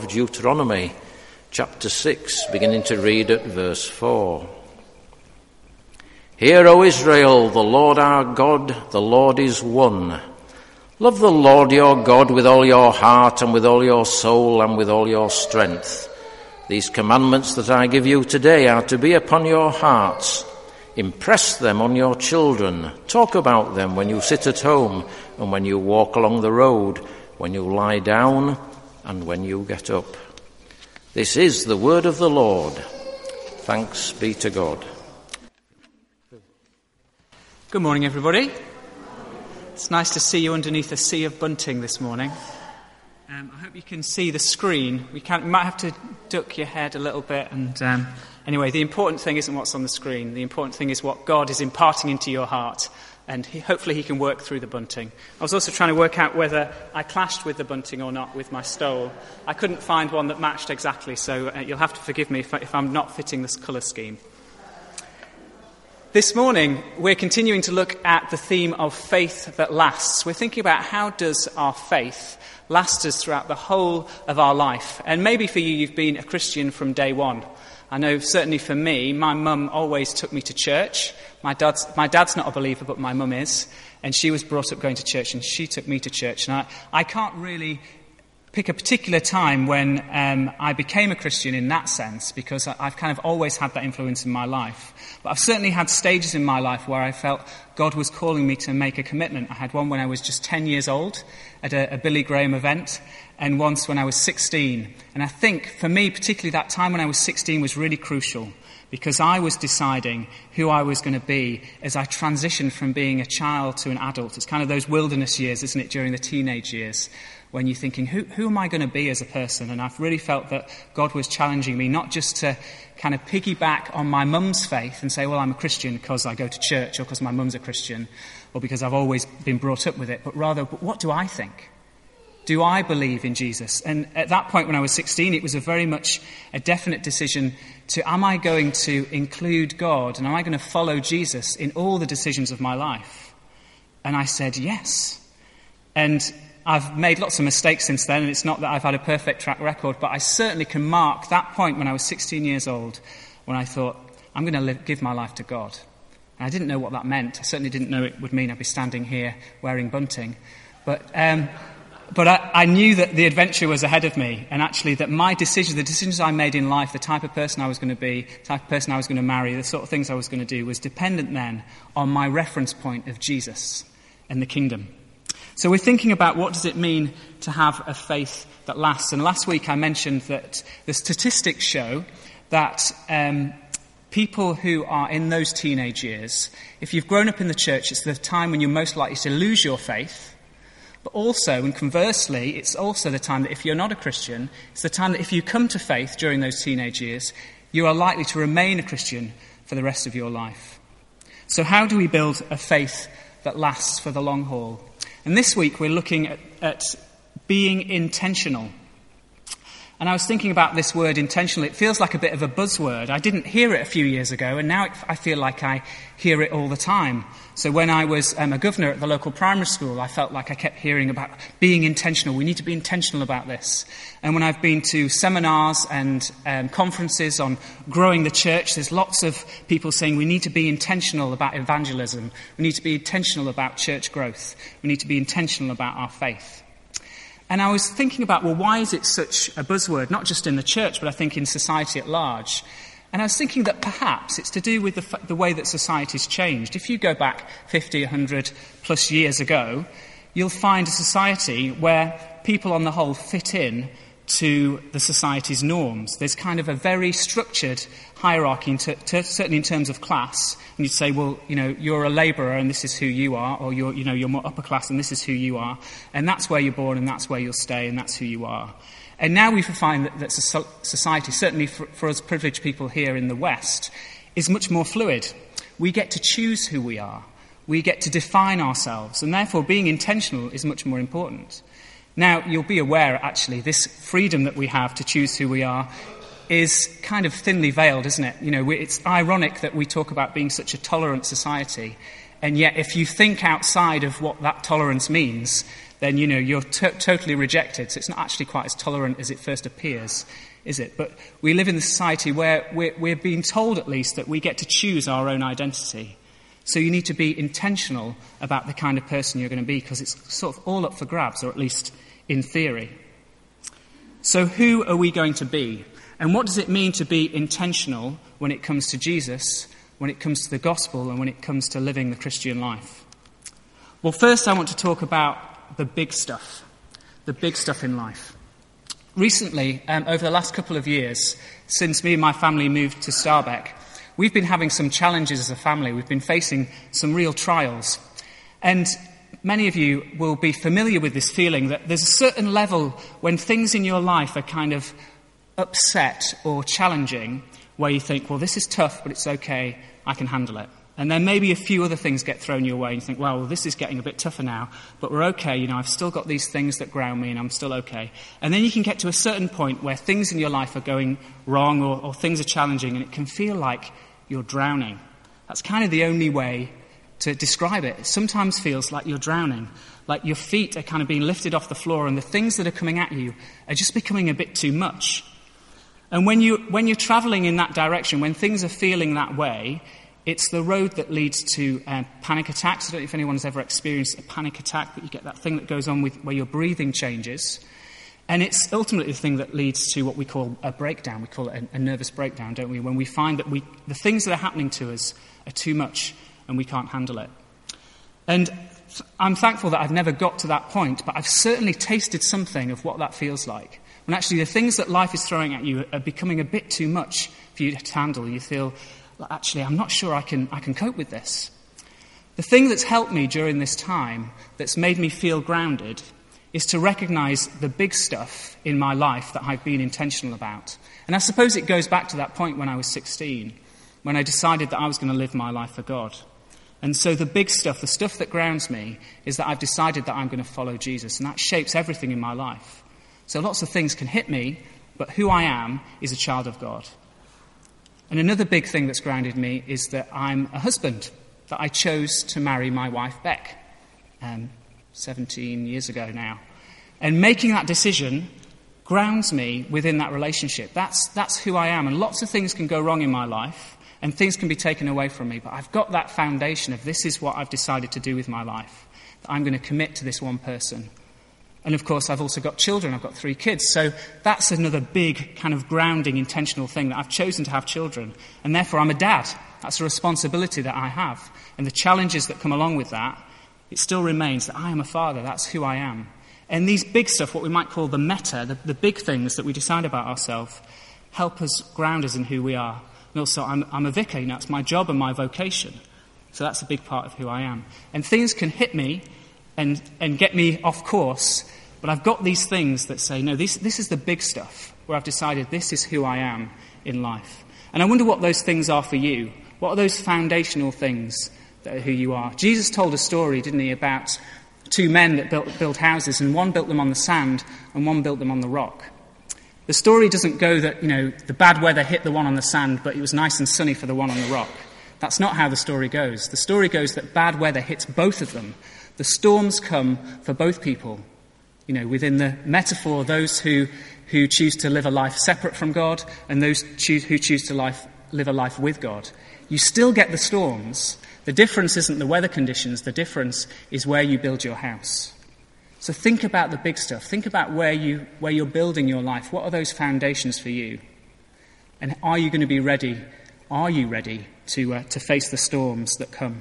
of Deuteronomy, chapter 6, beginning to read at verse 4. Hear, O Israel, the Lord our God, the Lord is one. Love the Lord your God with all your heart and with all your soul and with all your strength. These commandments that I give you today are to be upon your hearts. Impress them on your children. Talk about them when you sit at home and when you walk along the road, when you lie down and when you get up. This is the word of the Lord. Thanks be to God. Good morning, everybody. It's nice to see you underneath a sea of bunting this morning. I hope you can see the screen. We might have to duck your head a little bit. And anyway, the important thing isn't what's on the screen. The important thing is what God is imparting into your heart. And hopefully he can work through the bunting. I was also trying to work out whether I clashed with the bunting or not with my stole. I couldn't find one that matched exactly, so you'll have to forgive me if I'm not fitting this colour scheme. This morning, we're continuing to look at the theme of faith that lasts. We're thinking about how does our faith last us throughout the whole of our life. And maybe for you, you've been a Christian from day one. I know certainly for me, my mum always took me to church. My dad's not a believer, but my mum is. And she was brought up going to church, and she took me to church. And I can't really pick a particular time when I became a Christian in that sense, because I've kind of always had that influence in my life. But I've certainly had stages in my life where I felt God was calling me to make a commitment. I had one when I was just 10 years old at a Billy Graham event, and once when I was 16. And I think, for me, particularly that time when I was 16 was really crucial, because I was deciding who I was going to be as I transitioned from being a child to an adult. It's kind of those wilderness years, isn't it, during the teenage years, when you're thinking, who am I going to be as a person? And I've really felt that God was challenging me not just to kind of piggyback on my mum's faith and say, well, I'm a Christian because I go to church or because my mum's a Christian or because I've always been brought up with it, but rather, what do I think? Do I believe in Jesus? And at that point when I was 16, it was a very much a definite decision to, am I going to include God and am I going to follow Jesus in all the decisions of my life? And I said yes. And I've made lots of mistakes since then, and it's not that I've had a perfect track record, but I certainly can mark that point when I was 16 years old when I thought, I'm going to give my life to God. And I didn't know what that meant. I certainly didn't know it would mean I'd be standing here wearing bunting. But I knew that the adventure was ahead of me, and actually that my decisions, the decisions I made in life, the type of person I was going to be, the type of person I was going to marry, the sort of things I was going to do, was dependent then on my reference point of Jesus and the kingdom. So we're thinking about what does it mean to have a faith that lasts. And last week I mentioned that the statistics show that people who are in those teenage years, if you've grown up in the church, it's the time when you're most likely to lose your faith. But also, and conversely, it's also the time that if you're not a Christian, it's the time that if you come to faith during those teenage years, you are likely to remain a Christian for the rest of your life. So how do we build a faith that lasts for the long haul? And this week we're looking at being intentional. And I was thinking about this word intentional. It feels like a bit of a buzzword. I didn't hear it a few years ago, and now I feel like I hear it all the time. So when I was a governor at the local primary school, I felt like I kept hearing about being intentional. We need to be intentional about this. And when I've been to seminars and conferences on growing the church, there's lots of people saying we need to be intentional about evangelism. We need to be intentional about church growth. We need to be intentional about our faith. And I was thinking about, well, why is it such a buzzword, not just in the church, but I think in society at large? And I was thinking that perhaps it's to do with the way that society's changed. If you go back 50, 100 plus years ago, you'll find a society where people on the whole fit in to the society's norms. There's kind of a very structured hierarchy, certainly in terms of class. And you'd say, well, you're a labourer and this is who you are, or you're more upper class and this is who you are. And that's where you're born and that's where you'll stay and that's who you are. And now we find that society, certainly for us privileged people here in the West, is much more fluid. We get to choose who we are. We get to define ourselves. And therefore being intentional is much more important. Now, you'll be aware, actually, this freedom that we have to choose who we are is kind of thinly veiled, isn't it? It's ironic that we talk about being such a tolerant society, and yet if you think outside of what that tolerance means, then, you're totally rejected. So it's not actually quite as tolerant as it first appears, is it? But we live in a society where we're being told, at least, that we get to choose our own identity. So you need to be intentional about the kind of person you're going to be, because it's sort of all up for grabs, or at least in theory. So who are we going to be? And what does it mean to be intentional when it comes to Jesus, when it comes to the gospel, and when it comes to living the Christian life? Well, first I want to talk about the big stuff in life. Recently, over the last couple of years, since me and my family moved to Starbeck, we've been having some challenges as a family. We've been facing some real trials. And many of you will be familiar with this feeling that there's a certain level when things in your life are kind of upset or challenging, where you think, well, this is tough, but it's okay, I can handle it. And then maybe a few other things get thrown your way, and you think, well, this is getting a bit tougher now, but we're okay, I've still got these things that ground me, and I'm still okay. And then you can get to a certain point where things in your life are going wrong, or things are challenging, and it can feel like you're drowning. That's kind of the only way to describe it. It sometimes feels like you're drowning, like your feet are kind of being lifted off the floor, and the things that are coming at you are just becoming a bit too much. And when you're travelling in that direction, when things are feeling that way, it's the road that leads to panic attacks. I don't know if anyone's ever experienced a panic attack, but you get that thing that goes on where your breathing changes. And it's ultimately the thing that leads to what we call a breakdown. We call it a nervous breakdown, don't we? When we find that the things that are happening to us are too much and we can't handle it. And I'm thankful that I've never got to that point, but I've certainly tasted something of what that feels like. When actually the things that life is throwing at you are becoming a bit too much for you to handle. You feel, well, actually, I'm not sure I can cope with this. The thing that's helped me during this time, that's made me feel grounded, is to recognise the big stuff in my life that I've been intentional about. And I suppose it goes back to that point when I was 16, when I decided that I was going to live my life for God. And so the big stuff, the stuff that grounds me, is that I've decided that I'm going to follow Jesus, and that shapes everything in my life. So lots of things can hit me, but who I am is a child of God. And another big thing that's grounded me is that I'm a husband, that I chose to marry my wife, Beck, 17 years ago now. And making that decision grounds me within that relationship. That's who I am. And lots of things can go wrong in my life, and things can be taken away from me, but I've got that foundation of this is what I've decided to do with my life, that I'm going to commit to this one person. And of course, I've also got children. I've got 3 kids. So that's another big kind of grounding, intentional thing, that I've chosen to have children. And therefore, I'm a dad. That's a responsibility that I have. And the challenges that come along with that, it still remains that I am a father. That's who I am. And these big stuff, what we might call the meta, the big things that we decide about ourselves, help us ground us in who we are. And also, I'm a vicar. It's my job and my vocation. So that's a big part of who I am. And things can hit me and get me off course, but I've got these things that say, no, this is the big stuff, where I've decided this is who I am in life. And I wonder what those things are for you. What are those foundational things that are who you are? Jesus told a story, didn't he, about 2 men that built houses, and one built them on the sand and one built them on the rock. The story doesn't go that, the bad weather hit the one on the sand, but it was nice and sunny for the one on the rock. That's not how the story goes. The story goes that bad weather hits both of them. The storms come for both people. Within the metaphor, those who choose to live a life separate from God and those who choose to live a life with God. You still get the storms. The difference isn't the weather conditions. The difference is where you build your house. So think about the big stuff. Think about where you're building your life. What are those foundations for you? And are you going to be ready? Are you ready to face the storms that come?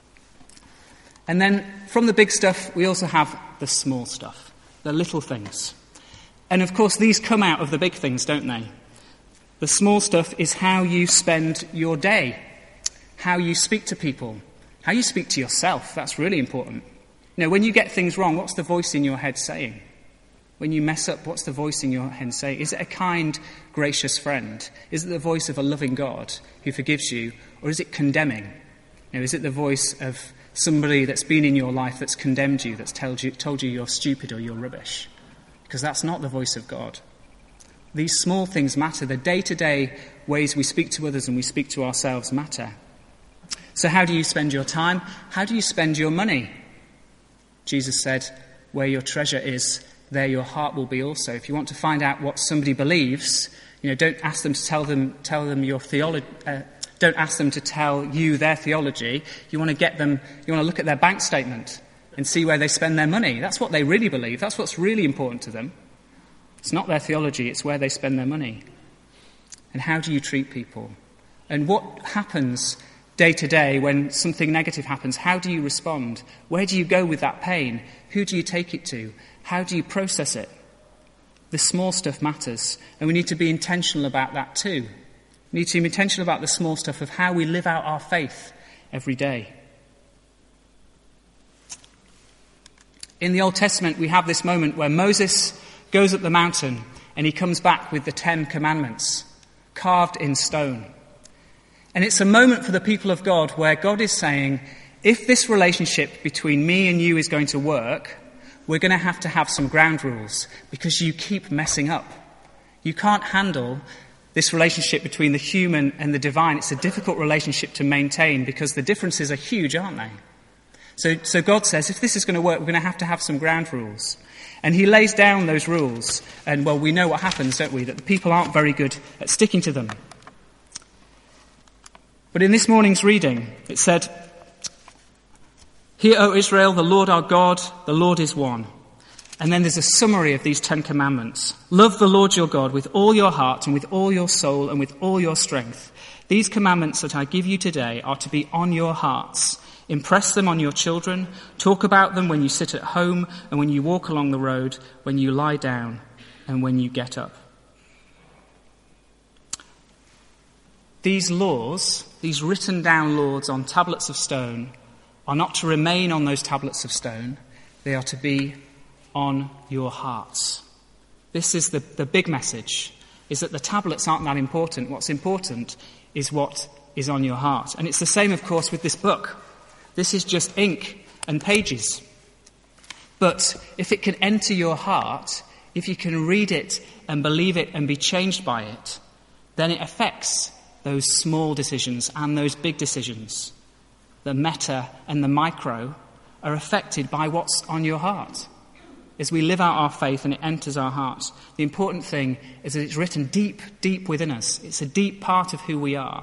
And then from the big stuff, we also have the small stuff, the little things. And of course, these come out of the big things, don't they? The small stuff is how you spend your day, how you speak to people, how you speak to yourself. That's really important. When you get things wrong, what's the voice in your head saying? When you mess up, what's the voice in your head saying? Is it a kind, gracious friend? Is it the voice of a loving God who forgives you? Or is it condemning? Is it the voice of somebody that's been in your life that's condemned you, that's told you you're stupid or you're rubbish? Because that's not the voice of God. These small things matter. The day-to-day ways we speak to others and we speak to ourselves matter. So how do you spend your time? How do you spend your money? Jesus said, where your treasure is, there your heart will be also. If you want to find out what somebody believes, don't ask them to tell them your theology. Don't ask them to tell you their theology. You want to look at their bank statement and see where they spend their money. That's what they really believe. That's what's really important to them. It's not their theology, it's where they spend their money. And how do you treat people? And what happens day to day when something negative happens? How do you respond? Where do you go with that pain? Who do you take it to? How do you process it? The small stuff matters, and we need to be intentional about that too. We need to be intentional about the small stuff of how we live out our faith every day. In the Old Testament, we have this moment where Moses goes up the mountain and he comes back with the 10 Commandments, carved in stone. And it's a moment for the people of God where God is saying, if this relationship between me and you is going to work, we're going to have some ground rules, because you keep messing up. You can't handle this relationship between the human and the divine. It's a difficult relationship to maintain because the differences are huge, aren't they? So God says, if this is going to work, we're going to have some ground rules. And he lays down those rules, and well, we know what happens, don't we? That the people aren't very good at sticking to them. But in this morning's reading, it said, "Hear, O Israel, the Lord our God, the Lord is one." And then there's a summary of these 10 commandments. Love the Lord your God with all your heart and with all your soul and with all your strength. These commandments that I give you today are to be on your hearts. Impress them on your children. Talk about them when you sit at home and when you walk along the road, when you lie down and when you get up. These laws, these written down laws on tablets of stone, are not to remain on those tablets of stone. They are to be on your hearts. This is the big message, is that the tablets aren't that important. What's important is what is on your heart. And it's the same, of course, with this book. This is just ink and pages. But if it can enter your heart, if you can read it and believe it and be changed by it, then it affects those small decisions and those big decisions. The meta and the micro are affected by what's on your heart. As we live out our faith and it enters our hearts, the important thing is that it's written deep, deep within us. It's a deep part of who we are.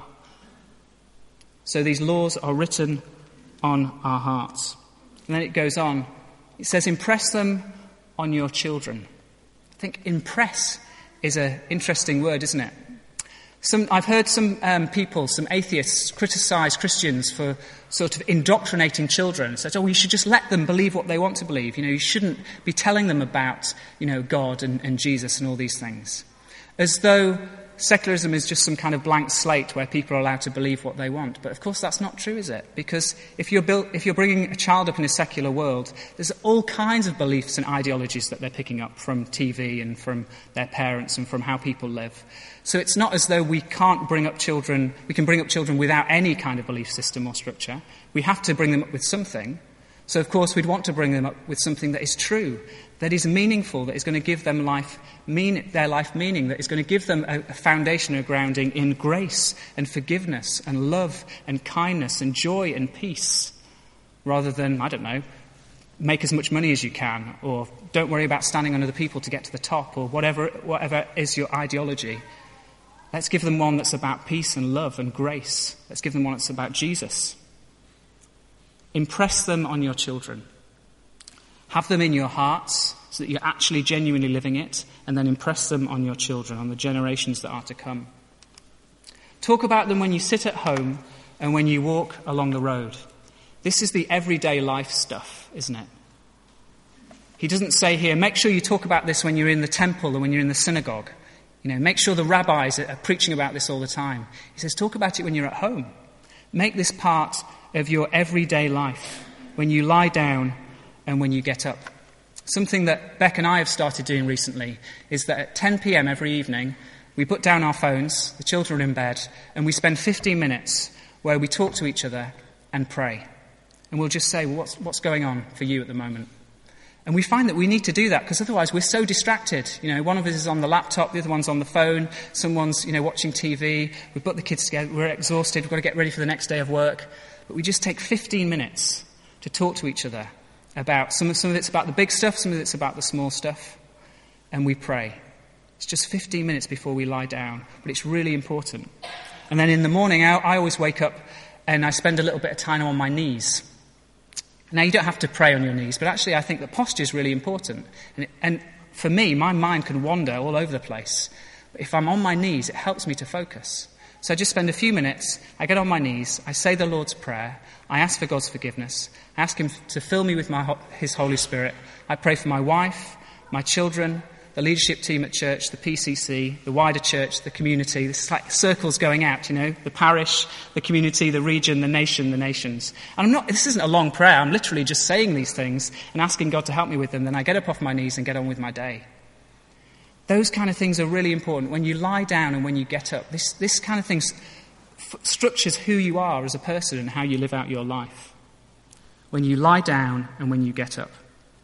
So these laws are written on our hearts. And then it goes on. It says, impress them on your children. I think impress is an interesting word, isn't it? I've heard some people, some atheists, criticise Christians for sort of indoctrinating children. Said, you should just let them believe what they want to believe. You shouldn't be telling them about, God and Jesus and all these things. As though secularism is just some kind of blank slate where people are allowed to believe what they want. But of course that's not true, is it? Because if you're bringing a child up in a secular world, there's all kinds of beliefs and ideologies that they're picking up from TV and from their parents and from how people live. So it's not as though we can bring up children without any kind of belief system or structure. We have to bring them up with something. So of course we'd want to bring them up with something that is true, that is meaningful, that is going to give them their life meaning, that is going to give them a foundation, a grounding in grace and forgiveness and love and kindness and joy and peace, rather than, make as much money as you can, or don't worry about standing on other people to get to the top, or whatever is your ideology. Let's give them one that's about peace and love and grace. Let's give them one that's about Jesus. Impress them on your children. Have them in your hearts so that you're actually genuinely living it, and then impress them on your children, on the generations that are to come. Talk about them when you sit at home and when you walk along the road. This is the everyday life stuff, isn't it? He doesn't say here, make sure you talk about this when you're in the temple or when you're in the synagogue. Make sure the rabbis are preaching about this all the time. He says, talk about it when you're at home. Make this part of your everyday life, when you lie down and when you get up. Something that Beck and I have started doing recently is that at 10 p.m. every evening, we put down our phones, the children are in bed, and we spend 15 minutes where we talk to each other and pray. And we'll just say, well, what's going on for you at the moment? And we find that we need to do that because otherwise we're so distracted. One of us is on the laptop, the other one's on the phone, someone's, watching TV. We've put the kids together, we're exhausted, we've got to get ready for the next day of work. But we just take 15 minutes to talk to each other about some of it's about the big stuff, some of it's about the small stuff, and we pray. It's just 15 minutes before we lie down, but it's really important. And then in the morning, I always wake up and I spend a little bit of time on my knees. Now, you don't have to pray on your knees, but actually I think that posture is really important. And for me, my mind can wander all over the place. But if I'm on my knees, it helps me to focus. So I just spend a few minutes, I get on my knees, I say the Lord's Prayer, I ask for God's forgiveness, I ask him to fill me with his Holy Spirit, I pray for my wife, my children, the leadership team at church, the PCC, the wider church, the community. This is like circles going out, the parish, the community, the region, the nation, the nations. And this isn't a long prayer, I'm literally just saying these things and asking God to help me with them. Then I get up off my knees and get on with my day. Those kind of things are really important. When you lie down and when you get up, this kind of thing structures who you are as a person and how you live out your life. When you lie down and when you get up.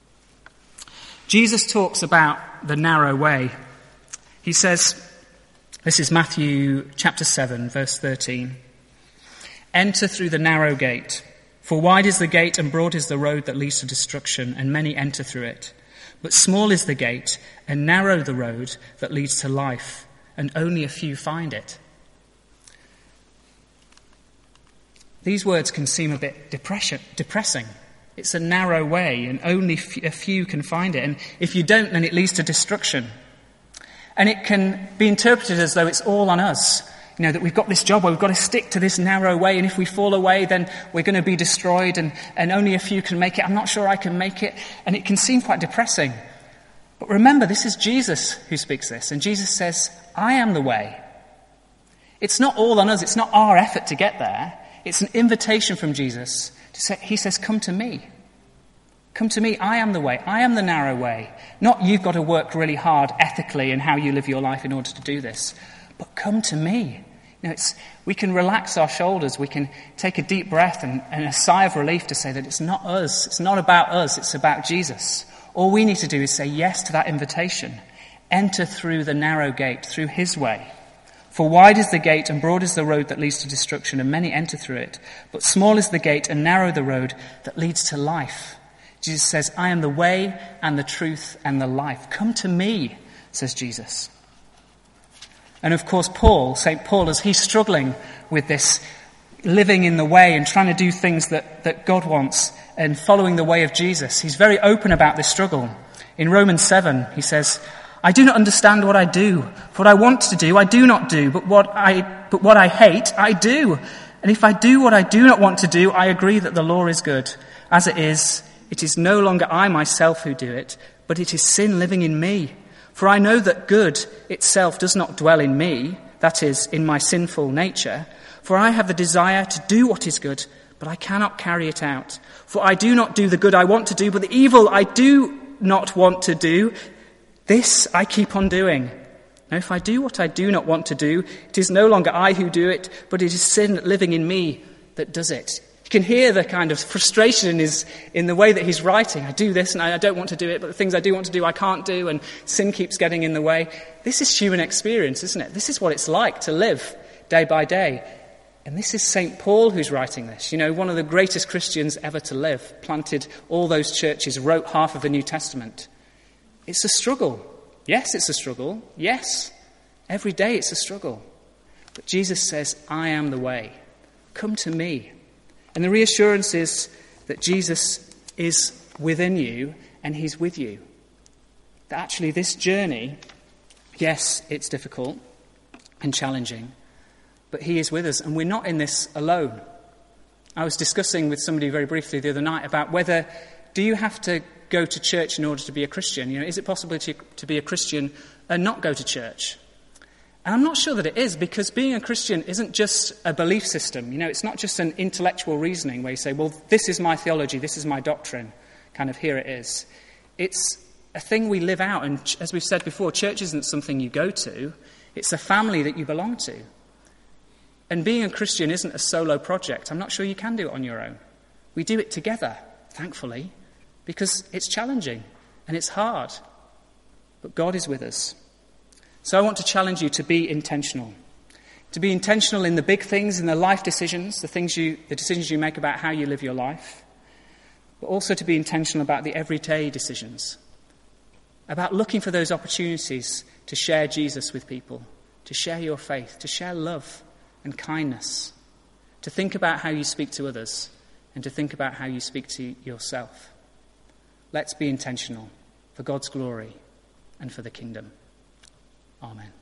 Jesus talks about the narrow way. He says, this is Matthew chapter 7, verse 13. Enter through the narrow gate, for wide is the gate and broad is the road that leads to destruction, and many enter through it. But small is the gate and narrow the road that leads to life, and only a few find it. These words can seem a bit depressing. It's a narrow way, and only a few can find it. And if you don't, then it leads to destruction. And it can be interpreted as though it's all on us. That we've got this job where we've got to stick to this narrow way, and if we fall away, then we're going to be destroyed, and only a few can make it. I'm not sure I can make it. And it can seem quite depressing. But remember, this is Jesus who speaks this. And Jesus says, I am the way. It's not all on us. It's not our effort to get there. It's an invitation from Jesus. He says, come to me. Come to me. I am the way. I am the narrow way. Not you've got to work really hard ethically in how you live your life in order to do this. But come to me. We can relax our shoulders. We can take a deep breath and a sigh of relief to say that it's not us. It's not about us. It's about Jesus. All we need to do is say yes to that invitation. Enter through the narrow gate, through his way. For wide is the gate and broad is the road that leads to destruction, and many enter through it. But small is the gate and narrow the road that leads to life. Jesus says, I am the way and the truth and the life. Come to me, says Jesus. And of course, St. Paul, as he's struggling with this living in the way and trying to do things that God wants and following the way of Jesus, he's very open about this struggle. In Romans 7, he says, I do not understand what I do. For what I want to do, I do not do. But what I hate, I do. And if I do what I do not want to do, I agree that the law is good. As it is no longer I myself who do it, but it is sin living in me. For I know that good itself does not dwell in me, that is, in my sinful nature. For I have the desire to do what is good, but I cannot carry it out. For I do not do the good I want to do, but the evil I do not want to do, this I keep on doing. Now, if I do what I do not want to do, it is no longer I who do it, but it is sin living in me that does it. You can hear the kind of frustration in the way that he's writing. I do this and I don't want to do it, but the things I do want to do I can't do, and sin keeps getting in the way. This is human experience, isn't it? This is what it's like to live day by day. And this is St. Paul who's writing this. One of the greatest Christians ever to live, planted all those churches, wrote half of the New Testament. It's a struggle. Yes, it's a struggle. Yes, every day it's a struggle. But Jesus says, I am the way. Come to me. And the reassurance is that Jesus is within you and he's with you. That actually this journey, yes, it's difficult and challenging, but he is with us and we're not in this alone. I was discussing with somebody very briefly the other night about whether, do you have to go to church in order to be a Christian? Is it possible to be a Christian and not go to church? And I'm not sure that it is, because being a Christian isn't just a belief system. It's not just an intellectual reasoning where you say, well, this is my theology, this is my doctrine, kind of here it is. It's a thing we live out, and as we've said before, church isn't something you go to, it's a family that you belong to. And being a Christian isn't a solo project. I'm not sure you can do it on your own. We do it together, thankfully, because it's challenging and it's hard. But God is with us. So I want to challenge you to be intentional. To be intentional in the big things, in the life decisions, the decisions you make about how you live your life. but also to be intentional about the everyday decisions, about looking for those opportunities to share Jesus with people, to share your faith, to share love and kindness, to think about how you speak to others, and to think about how you speak to yourself. Let's be intentional for God's glory and for the kingdom. Amen.